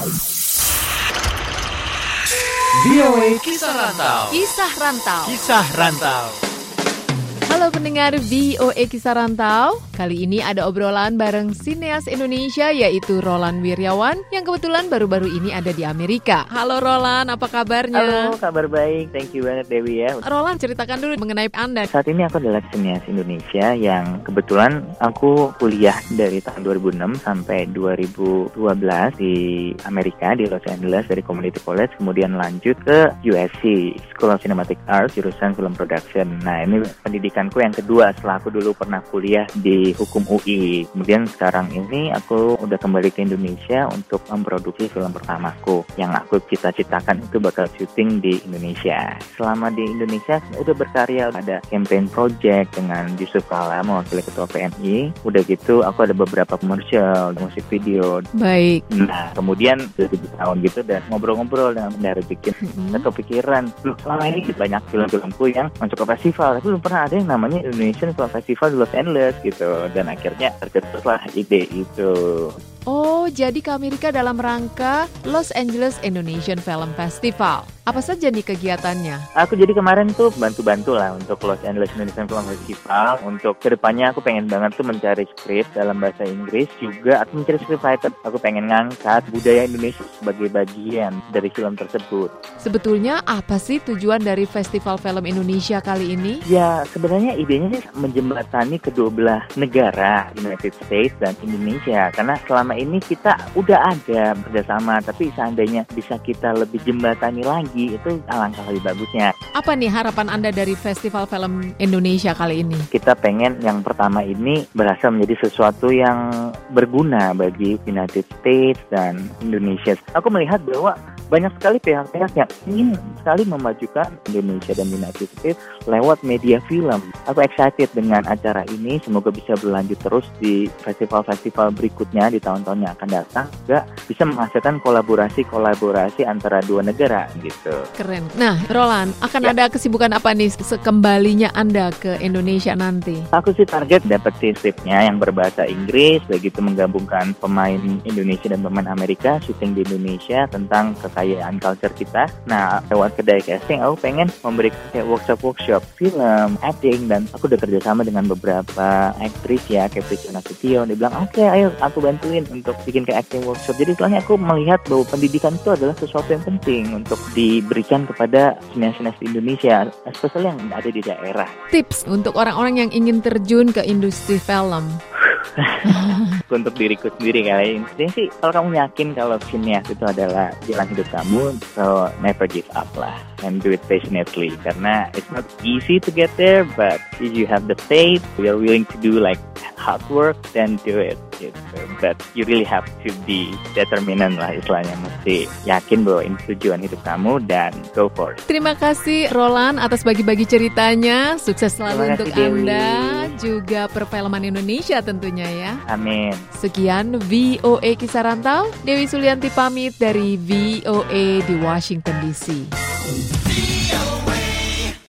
VOA Kisah Rantau. Kisah Rantau. Kisah Rantau. Halo pendengar VOA Kisah Rantau. Kali ini ada obrolan bareng sineas Indonesia yaitu Roland Wiryawan yang kebetulan baru-baru ini ada di Amerika. Halo Roland, apa kabarnya? Halo, kabar baik. Thank you banget Dewi ya. Roland, ceritakan dulu mengenai Anda. Saat ini aku adalah sineas Indonesia yang kebetulan aku kuliah dari tahun 2006 sampai 2012 di Amerika, di Los Angeles dari Community College, kemudian lanjut ke USC, School of Cinematic Arts, jurusan Film Production. Nah, ini pendidikanku yang kedua setelah aku dulu pernah kuliah di Hukum UI. Kemudian sekarang ini aku udah kembali ke Indonesia untuk memproduksi film pertamaku yang aku cita-citakan itu bakal syuting di Indonesia. Selama di Indonesia udah berkarya, ada campaign project dengan Yusuf Kala mewakili ketua PMI. Udah gitu aku ada beberapa komersial, musik video. Baik. Nah kemudian udah 7 tahun gitu dan ngobrol-ngobrol dengan Bendahara bikin saya kepikiran, selama ini banyak film-filmku yang masuk ke festival, tapi belum pernah ada yang namanya Indonesian Film Festival di Los Angeles gitu. Dan akhirnya tercetuslah ide itu. Oh, jadi ke Amerika dalam rangka Los Angeles Indonesian Film Festival. Apa saja nih kegiatannya? Aku jadi kemarin tuh bantu-bantu lah untuk Los Angeles Indonesian Film Festival. Untuk kedepannya aku pengen banget tuh mencari skrip dalam bahasa Inggris. Juga aku mencari scriptwriter. Aku pengen ngangkat budaya Indonesia sebagai bagian dari film tersebut. Sebetulnya apa sih tujuan dari Festival Film Indonesia kali ini? Ya sebenarnya idenya sih menjembatani kedua belah negara, United States dan Indonesia. Karena selama ini kita udah ada bersama, tapi seandainya bisa kita lebih jembatani lagi, itu alangkah lebih bagusnya. Apa nih harapan Anda dari Festival Film Indonesia kali ini? Kita pengen yang pertama ini berhasil menjadi sesuatu yang berguna bagi United States dan Indonesia. Aku melihat bahwa banyak sekali pihak-pihak yang ingin sekali memajukan Indonesia dan United States lewat media film. Aku excited dengan acara ini, semoga bisa berlanjut terus di festival-festival berikutnya di tahun-tahun yang akan datang. Juga bisa menghasilkan kolaborasi antara dua negara gitu. Keren. Nah, Roland, akan ada kesibukan apa nih sekembalinya Anda ke Indonesia nanti? Aku sih target dapetin skripnya yang berbahasa Inggris, begitu menggabungkan pemain Indonesia dan pemain Amerika, syuting di Indonesia tentang kekayaan culture kita. Nah, lewat kedai casting, aku pengen memberikan kayak workshop film, acting, dan aku udah kerjasama dengan beberapa aktris ya, kayak Priscilla Nasution. Dia bilang, oke, ayo aku bantuin untuk bikin kayak acting workshop. Jadi soalnya aku melihat bahwa pendidikan itu adalah sesuatu yang penting untuk diberikan kepada sineas-sineas di Indonesia, especially yang ada di daerah. Tips untuk orang-orang yang ingin terjun ke industri film. Untuk diriku sendiri kali ini sih, kalau kamu yakin kalau sineas itu adalah jalan hidup kamu, so never give up lah and do it passionately, karena it's not easy to get there, but if you have the faith, you're willing to do like hard work, then do it gitu. But you really have to be determined lah istilahnya, mesti yakin bahwa ini tujuan hidup kamu dan go for it. Terima kasih Roland atas bagi-bagi ceritanya. Sukses selalu untuk Anda, juga perfilman Indonesia tentunya ya. Amin. Sekian VOA Kisah Rantau. Dewi Sulianti pamit dari VOA di Washington DC.